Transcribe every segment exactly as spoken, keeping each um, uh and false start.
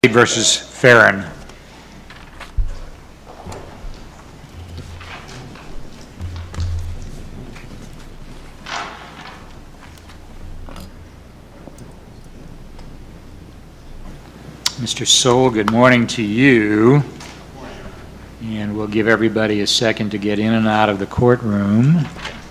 versus Farron. Mister Soule, good morning to you. And we'll give everybody a second to get in and out of the courtroom.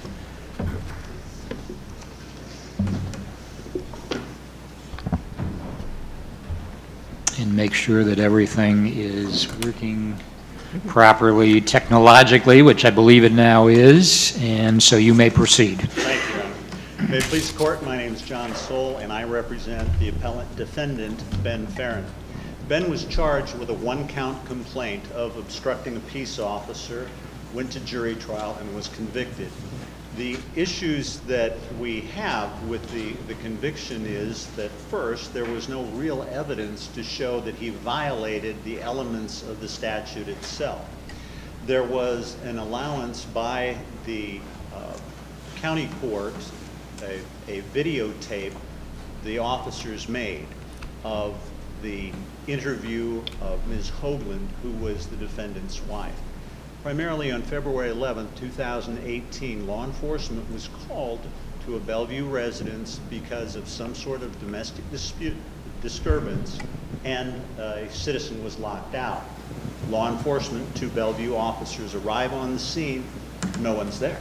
And make sure that everything is working properly technologically, which I believe it now is, and so you may proceed. Thank you, Your Honor. May it please the court, my name is John Soule, and I represent the appellant defendant, Ben Farron. Ben was charged with a one-count complaint of obstructing a peace officer, went to jury trial, and was convicted. The issues that we have with the, the conviction is that first, there was no real evidence to show that he violated the elements of the statute itself. There was an allowance by the uh, county courts, a, a videotape the officers made of the interview of Miz Hoagland, who was the defendant's wife. Primarily on February eleventh, two thousand eighteen, law enforcement was called to a Bellevue residence because of some sort of domestic dispute, disturbance, and a citizen was locked out. Law enforcement, two Bellevue officers arrive on the scene, no one's there.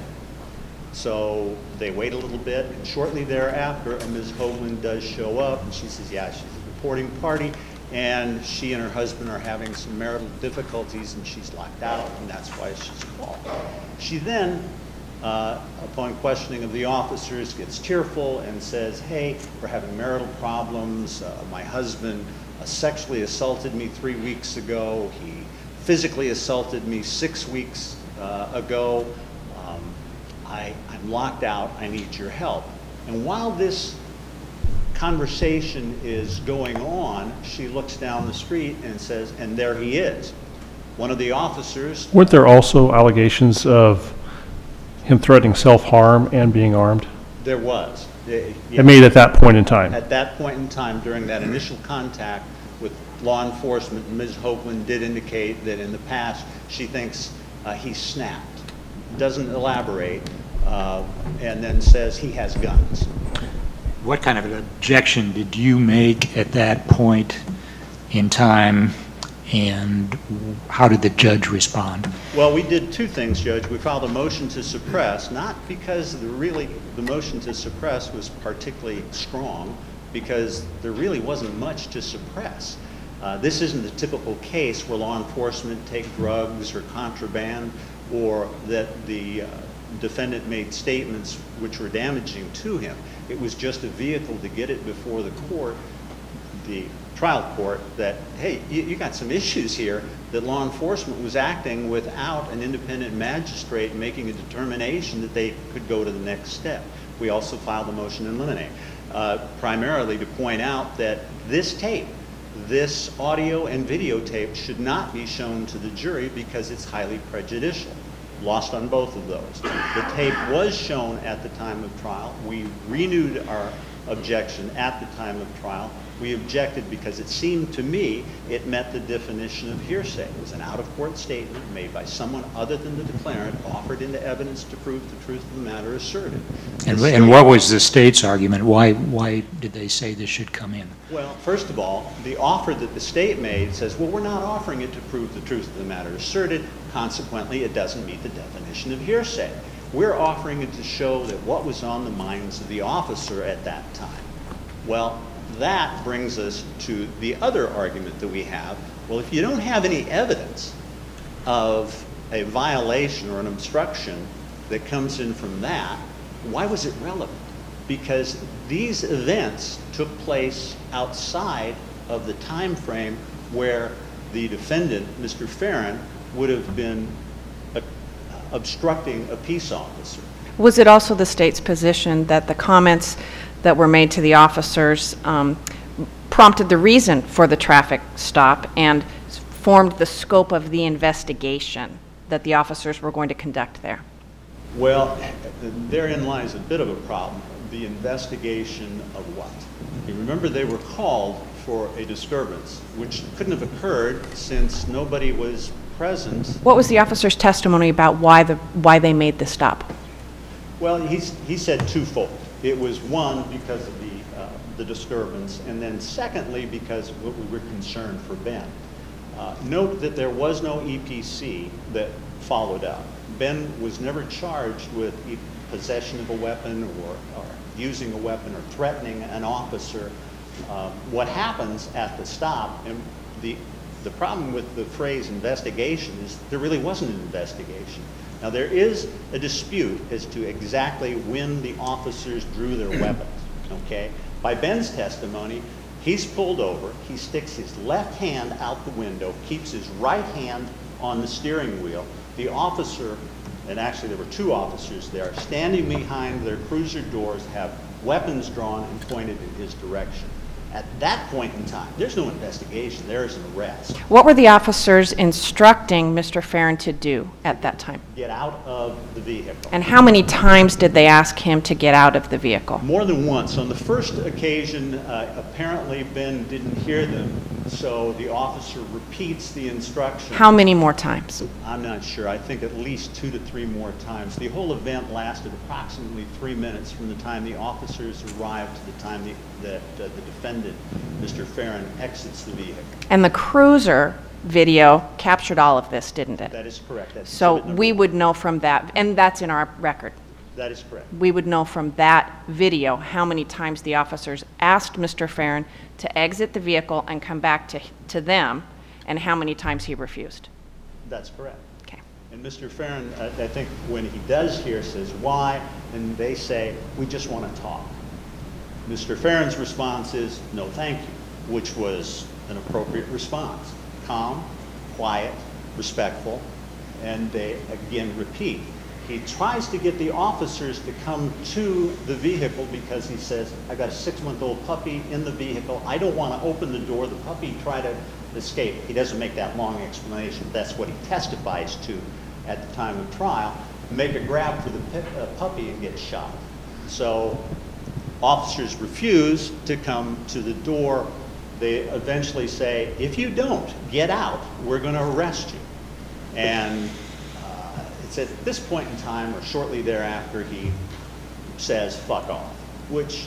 So they wait a little bit, and shortly thereafter, Miz Hoagland does show up, and she says, yeah, she's a reporting party, and she and her husband are having some marital difficulties, and she's locked out, and that's why she's called. She then, uh, upon questioning of the officers, gets tearful and says, hey, we're having marital problems. Uh, my husband uh, sexually assaulted me three weeks ago. He physically assaulted me six weeks uh, ago. Um, I, I'm locked out. I need your help. And while this conversation is going on, she looks down the street and says, and there he is. One of the officers... Weren't there also allegations of him threatening self-harm and being armed? There was. It, it made at that point in time. At that point in time, during that initial contact with law enforcement, Miz Hoagland did indicate that in the past she thinks uh, he snapped. Doesn't elaborate, uh, and then says he has guns. What kind of an objection did you make at that point in time, and how did the judge respond? Well, we did two things, Judge. We filed a motion to suppress, not because the really the motion to suppress was particularly strong, because there really wasn't much to suppress. Uh, this isn't the typical case where law enforcement take drugs or contraband, or that the uh, defendant made statements which were damaging to him. It was just a vehicle to get it before the court, the trial court, that, hey, you, you got some issues here, that law enforcement was acting without an independent magistrate making a determination that they could go to the next step. We also filed a motion in limine, uh, primarily to point out that this tape, this audio and videotape should not be shown to the jury because it's highly prejudicial. Lost on both of those. The tape was shown at the time of trial. We renewed our objection at the time of trial. We objected because it seemed to me it met the definition of hearsay. It was an out-of-court statement made by someone other than the declarant, offered into evidence to prove the truth of the matter asserted. And, and what was the state's argument? Why, why did they say this should come in? Well, first of all, the offer that the state made says, well, we're not offering it to prove the truth of the matter asserted. Consequently, it doesn't meet the definition of hearsay. We're offering it to show that what was on the minds of the officer at that time. Well, that brings us to the other argument that we have. Well, if you don't have any evidence of a violation or an obstruction that comes in from that, why was it relevant? Because these events took place outside of the time frame where the defendant, Mister Farron, would have been uh, obstructing a peace officer. Was it also the state's position that the comments that were made to the officers um, prompted the reason for the traffic stop and formed the scope of the investigation that the officers were going to conduct there? Well, therein lies a bit of a problem. The investigation of what? You remember they were called for a disturbance, which couldn't have occurred since nobody was present. What was the officer's testimony about why the, why they made the stop? Well, he's, he said twofold. It was one, because of the, uh, the disturbance, and then secondly, because we were concerned for Ben. Uh, note that there was no E P C that followed up. Ben was never charged with e possession of a weapon or, or using a weapon or threatening an officer. Uh, what happens at the stop, and the, the problem with the phrase investigation is there really wasn't an investigation. Now, there is a dispute as to exactly when the officers drew their weapons, okay? By Ben's testimony, he's pulled over, he sticks his left hand out the window, keeps his right hand on the steering wheel. The officer, and actually there were two officers there, standing behind their cruiser doors, have weapons drawn and pointed in his direction. At that point in time, there's no investigation, there is an arrest. What were the officers instructing Mister Farron to do at that time? Get out of the vehicle. And how many times did they ask him to get out of the vehicle? More than once. On the first occasion, uh, apparently Ben didn't hear them, so the officer repeats the instruction. How many more times? I'm not sure. I think at least two to three more times. The whole event lasted approximately three minutes from the time the officers arrived to the time the, that uh, the defendant, Mister Farron, exits the vehicle. And the cruiser video captured all of this, didn't it? That is correct. That's So exhibit number we one. would know from that, and that's in our record. That is correct. We would know from that video how many times the officers asked Mister Farron to exit the vehicle and come back to, to them, and how many times he refused. That's correct. Okay. And Mister Farron, uh, I think when he does hear, says, why? And they say, we just want to talk. Mister Farron's response is, no thank you, which was an appropriate response. Calm, quiet, respectful, and they again repeat. He tries to get the officers to come to the vehicle because he says, I got a six-month-old puppy in the vehicle. I don't want to open the door. The puppy tried to escape. He doesn't make that long explanation. That's what he testifies to at the time of trial. Make a grab for the pi- uh, puppy and get shot. So officers refuse to come to the door. They eventually say, if you don't get out, we're going to arrest you. And uh, it's at this point in time, or shortly thereafter, he says, fuck off, which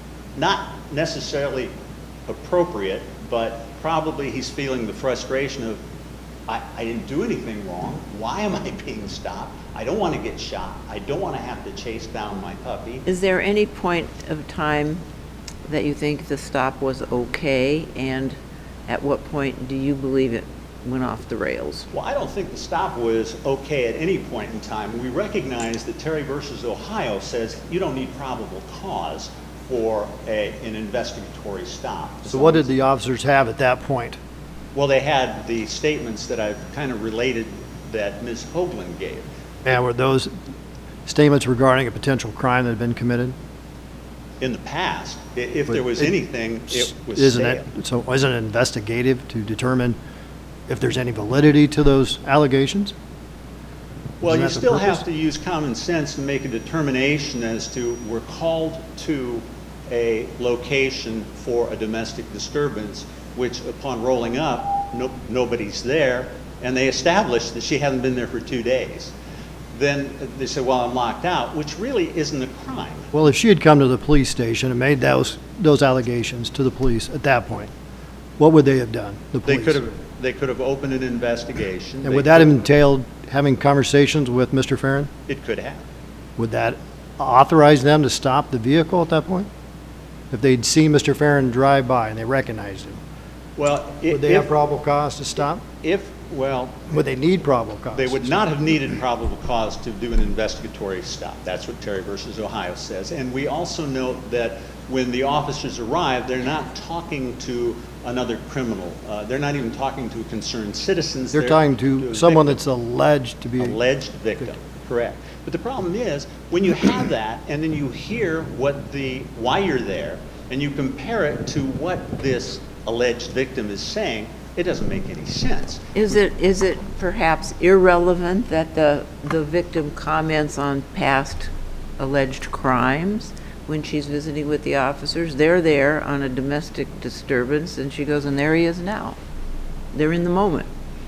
not necessarily appropriate, but probably he's feeling the frustration of, I, I didn't do anything wrong. Why am I being stopped? I don't want to get shot. I don't want to have to chase down my puppy. Is there any point of time that you think the stop was okay, and at what point do you believe it went off the rails? Well, I don't think the stop was okay at any point in time. We recognize that Terry versus Ohio says you don't need probable cause for a, an investigatory stop. So what did the officers have at that point? Well, they had the statements that I've kind of related that Miz Hoagland gave. And were those statements regarding a potential crime that had been committed? In the past, i- if there But was it- anything, it was Isn't stale. it, so isn't it investigative to determine if there's any validity to those allegations? Well, Isn't you that the still purpose? have to use common sense and make a determination as to, we're called to a location for a domestic disturbance, which upon rolling up, no, nobody's there, and they establish that she hasn't been there for two days. Then they say, well, I'm locked out, which really isn't a crime. Well, if she had come to the police station and made those, those allegations to the police at that point, what would they have done, the They police? could have, they could have opened an investigation. And They would that have could- entailed having conversations with Mister Farron? It could have. Would that authorize them to stop the vehicle at that point? If they'd seen Mister Farron drive by and they recognized him, Well, i- would they have if, probable cause to stop? if, well, Would they need probable cause? they would not have needed probable cause to do an investigatory stop. That's what Terry versus Ohio says. And we also note that when the officers arrive, they're not talking to another criminal. Uh, They're not even talking to concerned citizens. They're talking to a someone victim. that's alleged to be. Alleged victim, correct. But the problem is, when you have that, and then you hear what the, why you're there, and you compare it to what this alleged victim is saying, it doesn't make any sense. Is it, is it perhaps irrelevant that the, the victim comments on past alleged crimes? when she's visiting with the officers. They're there on a domestic disturbance, and she goes, and there he is now. They're in the moment.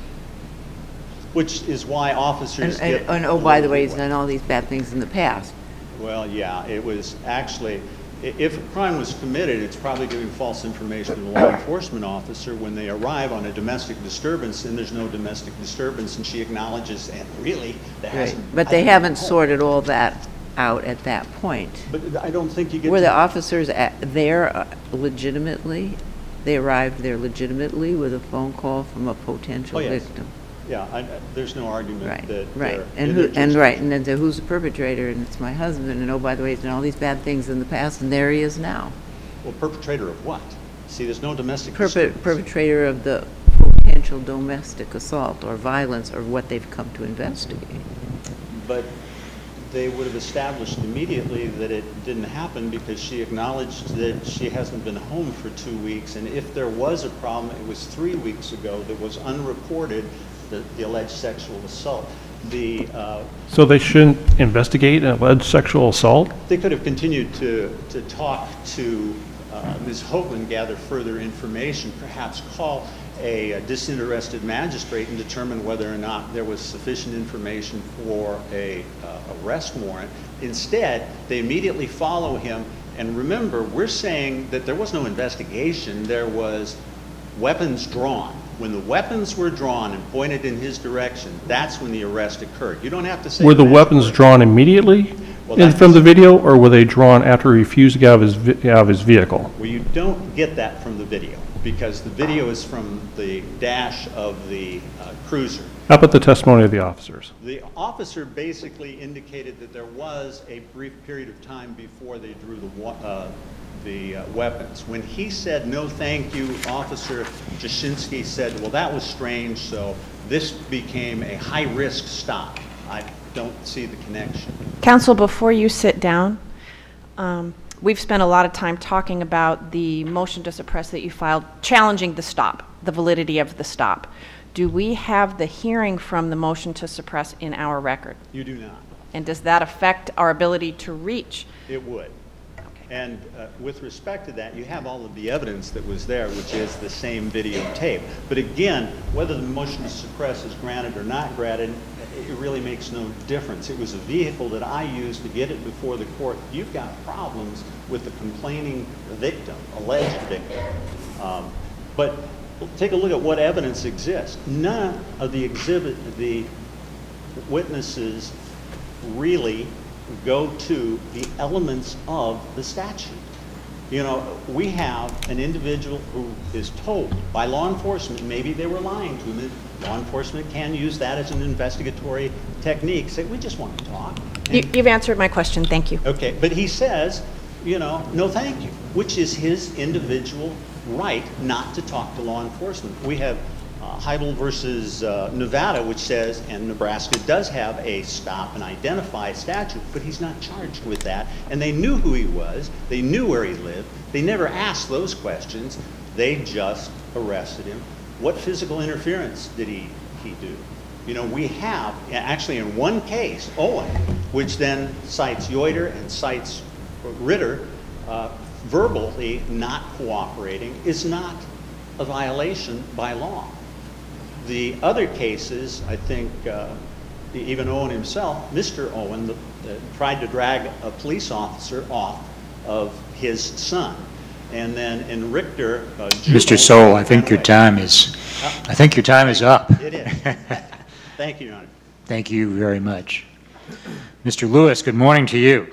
Which is why And, officers and, get... and oh, by the way, he's done all these bad things in the past. Well, yeah, it was actually, i- if a crime was committed, it's probably giving false information to the law enforcement officer when they arrive on a domestic disturbance and there's no domestic disturbance, and she acknowledges, and really, there Right. hasn't... But I they haven't haven't been home. sorted all that out at that point. But I don't think you get Were to... the officers at, there uh, legitimately? They arrived there legitimately with a phone call from a potential Oh, yes. victim? Yeah, I, I- there's no argument Right, that... right. they're And in who, their and right, jurisdiction. and then say, who's the perpetrator? And it's my husband, and oh, by the way, he's done all these bad things in the past, and there he is now. Well, perpetrator of what? See, there's no domestic Perpe- disturbance. Perpetrator of the potential domestic assault or violence or what they've come to investigate. But they would have established immediately that it didn't happen because she acknowledged that she hasn't been home for two weeks. And if there was a problem, it was three weeks ago that was unreported, the, the alleged sexual assault. The, uh, So they shouldn't investigate an alleged sexual assault? they could have continued to, to talk to uh, Miz Hoagland, gather further information, perhaps call a, a disinterested magistrate and determine whether or not there was sufficient information for a uh, arrest warrant. Instead, they immediately follow him. And remember, we're saying that there was no investigation. There was weapons drawn. When the weapons were drawn and pointed in his direction, that's when the arrest occurred. You don't have to say... Were the magistrate. weapons drawn immediately Well, in- that's- from the video, or were they drawn after he refused to get out of his, vi- out of his vehicle? Well, you don't get that from the video, because the video is from the dash of the uh, cruiser. How about the testimony of the officers? The officer basically indicated that there was a brief period of time before they drew the, wa- uh, the uh, weapons. When he said, "No, thank you," Officer Jashinsky said, "Well, that was strange, so this became a high-risk stop." I don't see the connection. Counsel, before you sit down, um, we've spent a lot of time talking about the motion to suppress that you filed, challenging the stop, the validity of the stop. Do we have the hearing from the motion to suppress in our record? You do not. And does that affect our ability to reach? It would. Okay. And uh, with respect to that, you have all of the evidence that was there, which is the same videotape. But again, whether the motion to suppress is granted or not granted, it really makes no difference. It was a vehicle that I used to get it before the court. You've got problems with the complaining victim, alleged victim. Um, but take a look at what evidence exists. None of the exhibit, the witnesses really go to the elements of the statute. You know, we have an individual who is told by law enforcement, maybe they were lying to him, law enforcement can use that as an investigatory technique, say, we just want to talk. You, you've answered my question, thank you. Okay, but he says, you know, no thank you, which is his individual right not to talk to law enforcement. We have uh, Heidel versus uh, Nevada, which says, and Nebraska does have a stop and identify statute, but he's not charged with that. And they knew who he was, they knew where he lived, they never asked those questions, they just arrested him. What physical interference did he, he do? You know, we have, actually in one case, Owen, which then cites Yoder and cites Ritter, uh, verbally not cooperating is not a violation by law. The other cases, I think, uh, even Owen himself, Mister Owen, the, uh, tried to drag a police officer off of his son. And then in Richter, uh, Mister Jubal Soul, I think ran your away. time is, I think your time is up. It is. Thank you, Your Honor. Thank you very much. Mister Lewis, good morning to you.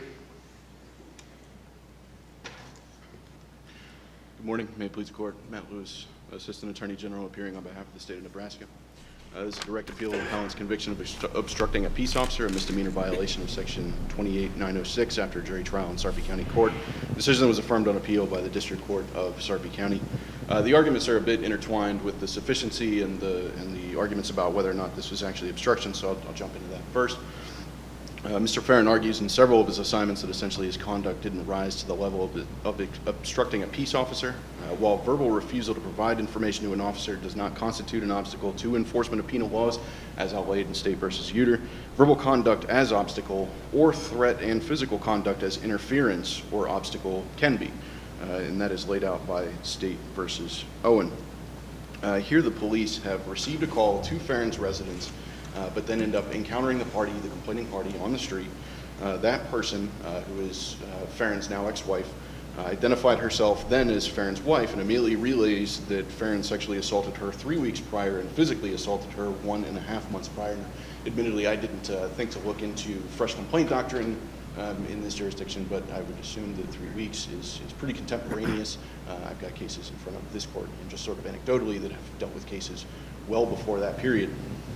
Good morning. May it please the court. Matt Lewis, Assistant Attorney General, appearing on behalf of the state of Nebraska. Uh, this is a direct appeal of appellant's conviction of obstru- obstructing a peace officer, a misdemeanor violation of section twenty-eight nine oh six after a jury trial in Sarpy County Court. The decision was affirmed on appeal by the District Court of Sarpy County. Uh, the arguments are a bit intertwined with the sufficiency and the, and the arguments about whether or not this was actually obstruction, so I'll, I'll jump into that first. Uh, Mister Farron argues in several of his assignments that essentially his conduct didn't rise to the level of, of obstructing a peace officer. Uh, while verbal refusal to provide information to an officer does not constitute an obstacle to enforcement of penal laws, as outlaid in State versus Uter, verbal conduct as obstacle or threat and physical conduct as interference or obstacle can be, uh, and that is laid out by State versus Owen. Uh, here the police have received a call to Farron's residence, uh, but then end up encountering the party, the complaining party, on the street. Uh, that person, uh, who is uh, Farron's now ex-wife, uh, identified herself then as Farron's wife and immediately relays that Farron sexually assaulted her three weeks prior and physically assaulted her one and a half months prior. Now, admittedly, I didn't uh, think to look into fresh complaint doctrine um, in this jurisdiction, but I would assume that three weeks is, is pretty contemporaneous. Uh, I've got cases in front of this court, and just sort of anecdotally, that have dealt with cases well before that period.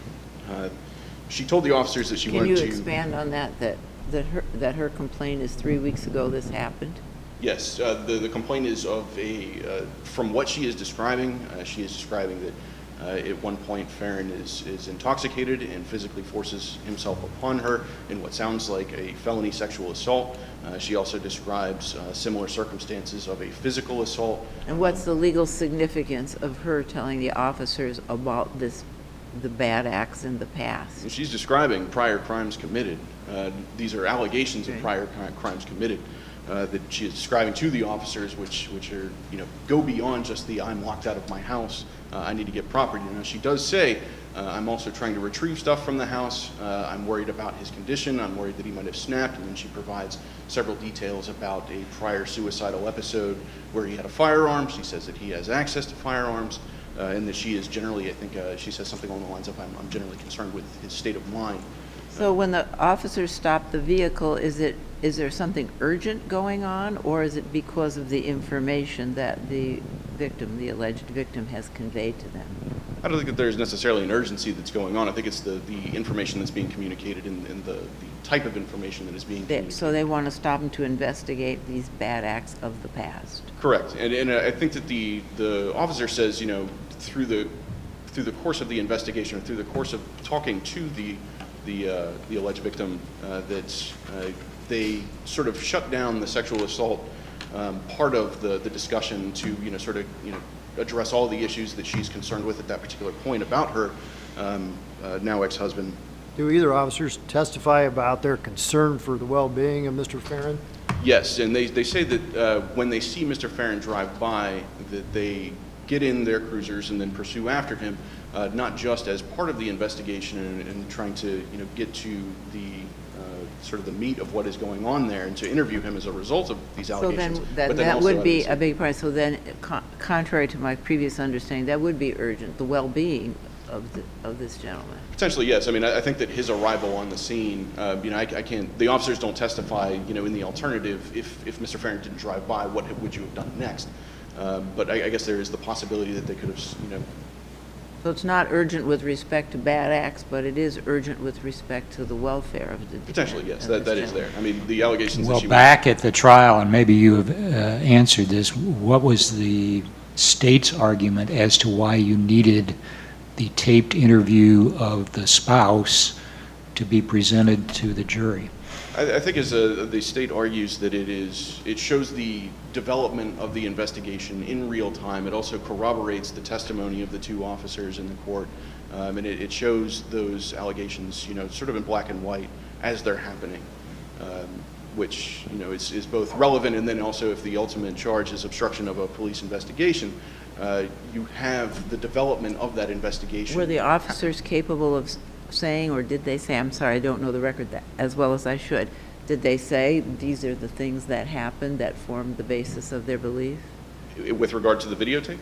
Uh, she told the officers that she Can wanted you to... expand on that, that, that her, that her complaint is three weeks ago this happened? Yes, uh, the, the complaint is of a, uh, from what she is describing, uh, she is describing that uh, at one point Farron is, is intoxicated and physically forces himself upon her in what sounds like a felony sexual assault. Uh, she also describes uh, similar circumstances of a physical assault. And what's the legal significance of her telling the officers about this, the bad acts in the past? And she's describing prior crimes committed. Uh, these are allegations Okay. of prior cri- crimes committed. Uh, that she is describing to the officers, which which are, you know, go beyond just the I'm locked out of my house, uh, I need to get property. Now, she does say, uh, I'm also trying to retrieve stuff from the house, uh, I'm worried about his condition, I'm worried that he might have snapped, and then she provides several details about a prior suicidal episode where he had a firearm. She says that he has access to firearms, uh, and that she is generally, I think uh, she says something along the lines of, I'm, I'm generally concerned with his state of mind. So when the officers stop the vehicle, is it, is there something urgent going on, or is it because of the information that the victim, the alleged victim, has conveyed to them? I don't think that there's necessarily an urgency that's going on. I think it's the, the information that's being communicated and, and the, the type of information that is being They, communicated. so they want to stop them to investigate these bad acts of the past. Correct. And, and I think that the, the officer says, you know, through the, through the course of the investigation, or through the course of talking to the, the, uh, the alleged victim, uh, that uh, they sort of shut down the sexual assault um, part of the, the discussion to, you know, sort of, you know, address all the issues that she's concerned with at that particular point about her um, uh, now ex-husband. Do either officers testify about their concern for the well-being of Mister Farron? Yes, and they, they say that uh, when they see Mister Farron drive by, that they get in their cruisers and then pursue after him, uh, not just as part of the investigation and, and trying to, you know, get to the uh, sort of the meat of what is going on there and to interview him as a result of these So allegations. then, but that, then that also would be evidence- a big part. So then, con- contrary to my previous understanding, that would be urgent, the well-being of the, of this gentleman. Potentially, yes. I mean, I, I think that his arrival on the scene, uh, you know, I, I can't, the officers don't testify, you know, in the alternative, if, if Mister Farron didn't drive by, what have- would you have done next? Um, but I, I guess there is the possibility that they could have, you know, So it's not urgent with respect to bad acts, but it is urgent with respect to the welfare of the. potentially, yes, of that, this that is gentleman. there. I mean, the allegations that Well, she... back at the trial, and maybe you have uh, answered this, what was the state's argument as to why you needed the taped interview of the spouse to be presented to the jury? I, I think as uh, the state argues that it is, it shows the development of the investigation in real time. It also corroborates the testimony of the two officers in the court, um, and it, it shows those allegations, you know, sort of in black and white as they're happening, um, which, you know, is, is both relevant, and then also if the ultimate charge is obstruction of a police investigation, uh, you have the development of that investigation. Were the officers capable of s- saying, or did they say, I'm sorry, I don't know the record that, as well as I should, did they say these are the things that happened that formed the basis of their belief? With regard to the videotape?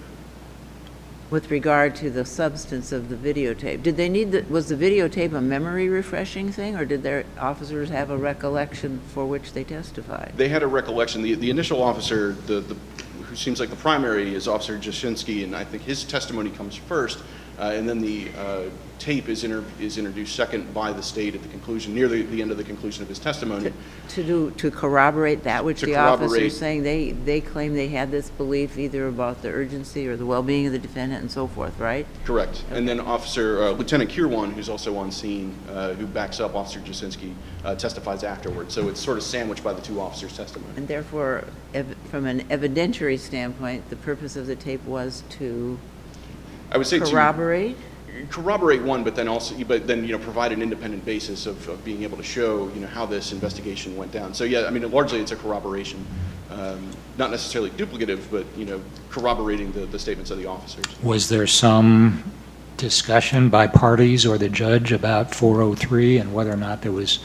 With regard to the substance of the videotape, did they need, the was the videotape a memory refreshing thing, or did their officers have a recollection for which they testified? They had a recollection. The, the initial officer, the, the, who seems like the primary, is Officer Jasinski, and I think his testimony comes first. Uh, and then the uh, tape is, inter is introduced second by the state at the conclusion, near the, the end of the conclusion of his testimony. To do, to corroborate that which To the corroborate- officer's saying, they, they claim they had this belief either about the urgency or the well-being of the defendant and so forth, right? Correct. And then Officer, uh, Lieutenant Kirwan, who's also on scene, uh, who backs up Officer Jasinski, uh, testifies afterwards. So it's sort of sandwiched by the two officers' testimony. And therefore, ev from an evidentiary standpoint, the purpose of the tape was to I would say to corroborate? corroborate one, but then also, but then, you know, provide an independent basis of, of being able to show, you know, how this investigation went down. So yeah, I mean, largely it's a corroboration, um, not necessarily duplicative, but, you know, corroborating the, the statements of the officers. Was there some discussion by parties or the judge about four oh three and whether or not there was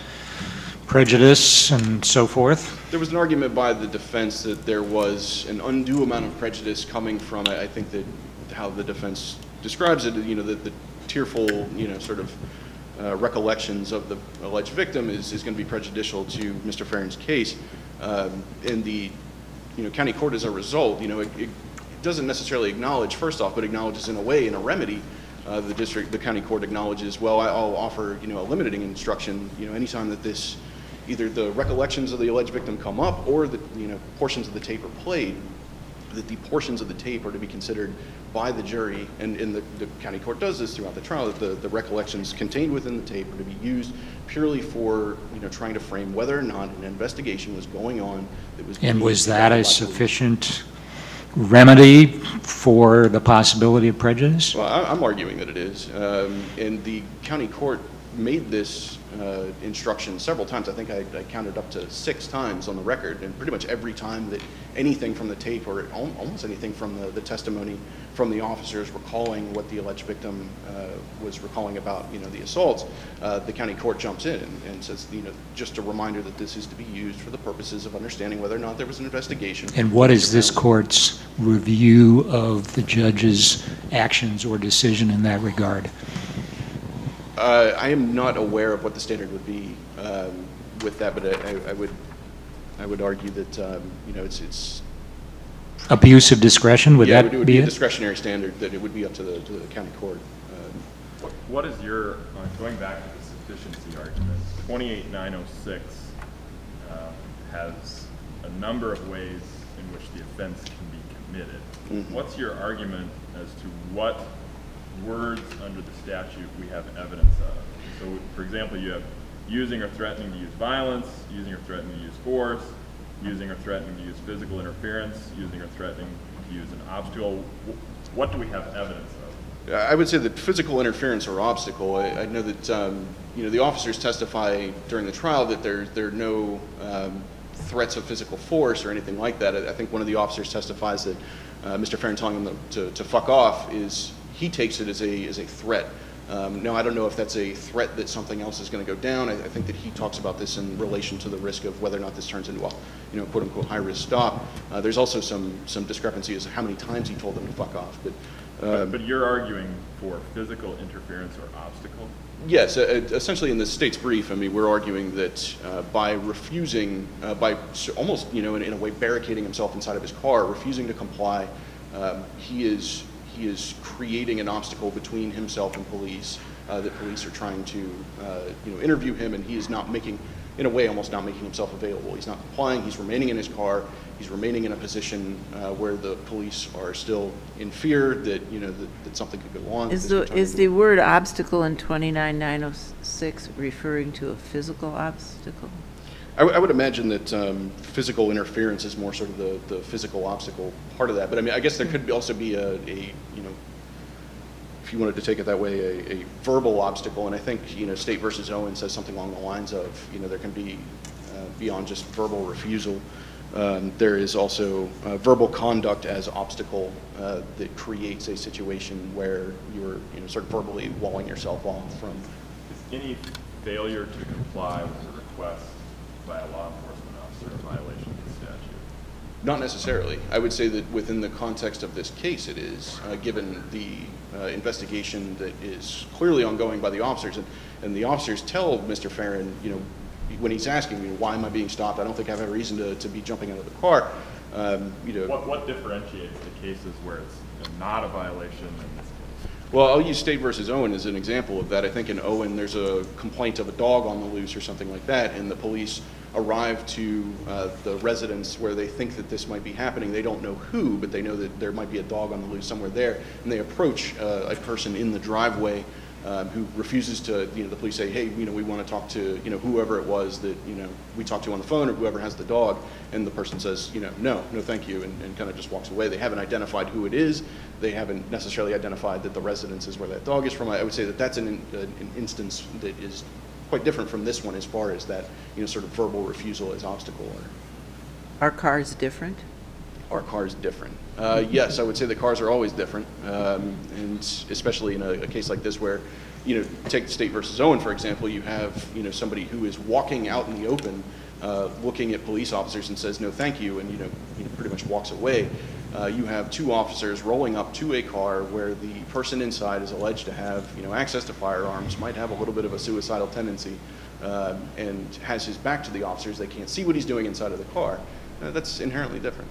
prejudice and so forth? There was an argument by the defense that there was an undue amount of prejudice coming from, I think that how the defense describes it, you know, the, the tearful, you know, sort of uh, recollections of the alleged victim is, is going to be prejudicial to Mister Farron's case. Um, and the, you know, county court as a result, you know, it, it doesn't necessarily acknowledge, first off, but acknowledges in a way, in a remedy, uh, the district, the county court acknowledges, well, I'll offer, you know, a limiting instruction, you know, anytime that this, either the recollections of the alleged victim come up or the, you know, portions of the tape are played, that the portions of the tape are to be considered by the jury, and, and the, the county court does this throughout the trial, that the, the recollections contained within the tape are to be used purely for, you know, trying to frame whether or not an investigation was going on that was And being was that conducted a by police. sufficient remedy for the possibility of prejudice? Well, I, I'm arguing that it is, um, and the county court made this uh, instruction several times. I think I, I counted up to six times on the record, and pretty much every time that anything from the tape or al almost anything from the, the testimony from the officers recalling what the alleged victim uh, was recalling about, you know, the assaults, uh, the county court jumps in and, and says, you know, just a reminder that this is to be used for the purposes of understanding whether or not there was an investigation. And what is this court's review of the judge's actions or decision in that regard? Uh, I am not aware of what the standard would be um, with that, but I, I would, I would argue that um, you know, it's it's Abuse of discretion, would yeah, that it would, it would be be a it? discretionary standard that it would be up to the to the county court. Um, What- What is your, uh, going back to the sufficiency argument, twenty-eight nine oh six uh, has a number of ways in which the offense can be committed. Mhm. What's your argument as to what words under the statute we have evidence of? So, for example, you have using or threatening to use violence, using or threatening to use force, using or threatening to use physical interference, using or threatening to use an obstacle. Wh- What do we have evidence of? I would say that physical interference or obstacle. I, I know that um, you know, the officers testify during the trial that there there are no um, threats of physical force or anything like that. I, I think one of the officers testifies that uh, Mister Farron telling them to, to fuck off is, he takes it as a as a threat. Um, now, I don't know if that's a threat that something else is going to go down. I, I think that he talks about this in relation to the risk of whether or not this turns into a, you know, quote unquote high risk stop. Uh, there's also some some discrepancy as to how many times he told them to fuck off. But uh, But, but you're arguing for physical interference or obstacle? yes, uh, essentially in the state's brief, I mean, we're arguing that uh, by refusing, uh, by s- almost, you know, in, in a way barricading himself inside of his car, refusing to comply, um, he is he is creating an obstacle between himself and police. Uh, that police are trying to, uh, you know, interview him, and he is not making, in a way, almost not making himself available. He's not complying. He's remaining in his car. He's remaining in a position uh, where the police are still in fear that, you know, that, that something could go on. that Is this the, could turn is into- the word obstacle in twenty-nine nine oh six referring to a physical obstacle? I, w- I would imagine that um, physical interference is more sort of the, the physical obstacle part of that. But I mean, I guess there could be also be a, a, you know, if you wanted to take it that way, a, a verbal obstacle. And I think, you know, State versus Owen says something along the lines of, you know, there can be uh, beyond just verbal refusal. Um, there is also uh, verbal conduct as obstacle uh, that creates a situation where you're, you know, sort of verbally walling yourself off from. Is any failure to comply with a request by a law enforcement officer a violation of the statute? Not necessarily. I would say that within the context of this case, it is, uh, given the uh, investigation that is clearly ongoing by the officers. And, and the officers tell Mister Farron, you know, when he's asking, you know, why am I being stopped? I don't think I have a reason to, to be jumping out of the car. Um, you know, What, what differentiates the cases where it's you know, not a violation in this case? Well, I'll use State versus Owen as an example of that. I think in Owen, there's a complaint of a dog on the loose or something like that, and the police arrive to uh, the residence where they think that this might be happening. They don't know who, but they know that there might be a dog on the loose somewhere there, and they approach uh, a person in the driveway um, who refuses to, you know, the police say, hey, you know, we want to talk to, you know, whoever it was that, you know, we talked to on the phone or whoever has the dog, and the person says, you know, no, no thank you, and, and kind of just walks away. They haven't identified who it is. They haven't necessarily identified that the residence is where that dog is from. I would say that that's an, an instance that is quite different from this one as far as that, you know, sort of verbal refusal as obstacle. Or, Are cars different? are cars different? Uh, yes, I would say the cars are always different, um, and especially in a, a case like this where, you know, take State versus Owen, for example, you have, you know, somebody who is walking out in the open, uh, looking at police officers and says, no, thank you, and, you know, you know pretty much walks away. Uh, you have two officers rolling up to a car where the person inside is alleged to have, you know, access to firearms, might have a little bit of a suicidal tendency, uh, and has his back to the officers. They can't see what he's doing inside of the car. Uh, that's inherently different.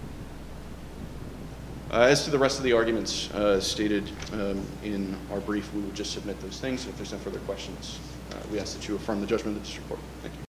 Uh, as to the rest of the arguments uh, stated um, in our brief, we will just submit those things. If there's no further questions, uh, we ask that you affirm the judgment of the district court. Thank you.